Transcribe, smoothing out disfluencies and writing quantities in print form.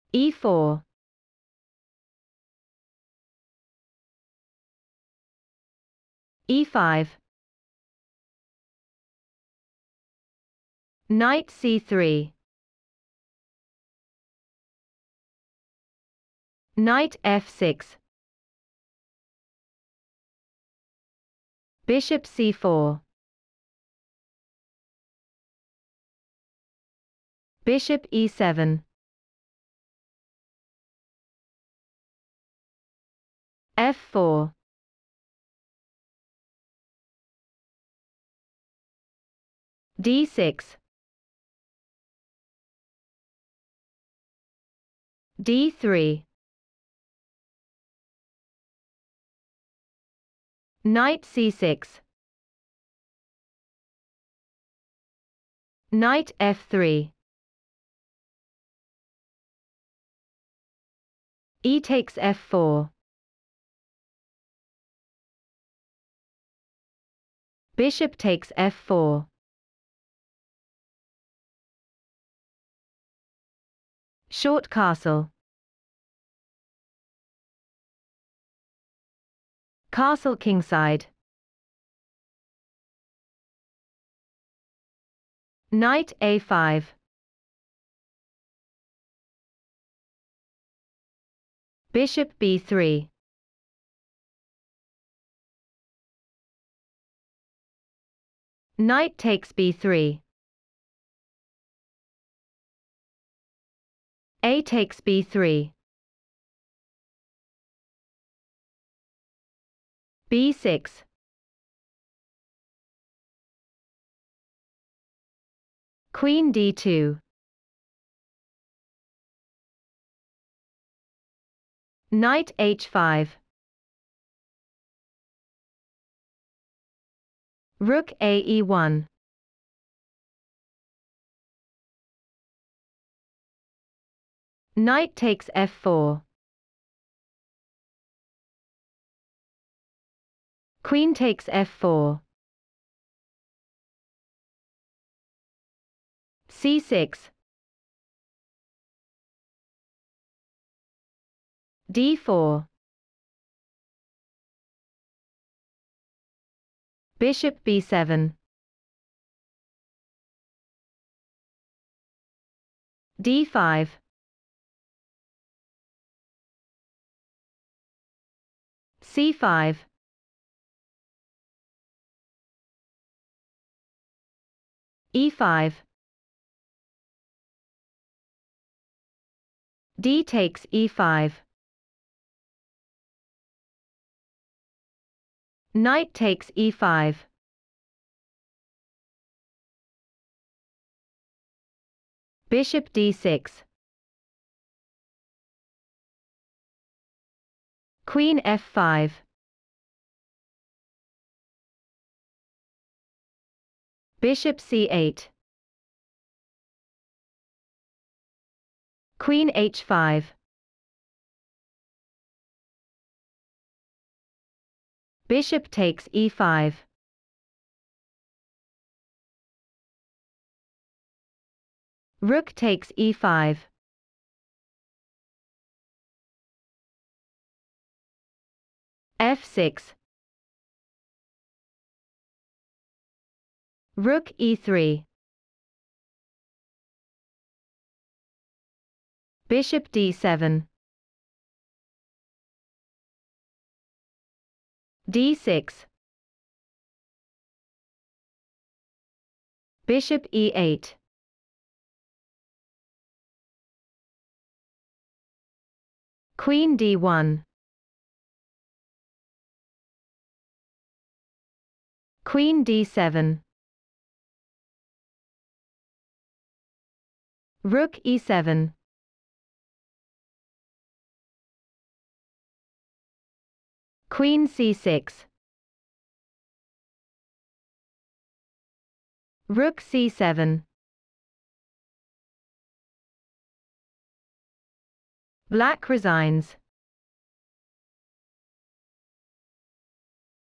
e4, e5, knight c3, knight f6, bishop c4, bishop e7, f4, d6, d3, knight c6, knight f3, e takes f4, bishop takes f4, short castle, castle kingside, knight a5, bishop b3, knight takes b3, a takes b3, b6, queen d2, knight h5, rook a e1, knight takes f4, queen takes f4, c6, d4, bishop b7, d5, c5, e5, d takes e5, knight takes e5, bishop d6, queen f5, bishop c8, queen h5, bishop takes e5, rook takes e5, f6, rook e3, bishop d7, d6, bishop e8, queen d1, queen d7, rook e7, queen c6, rook c7, black resigns.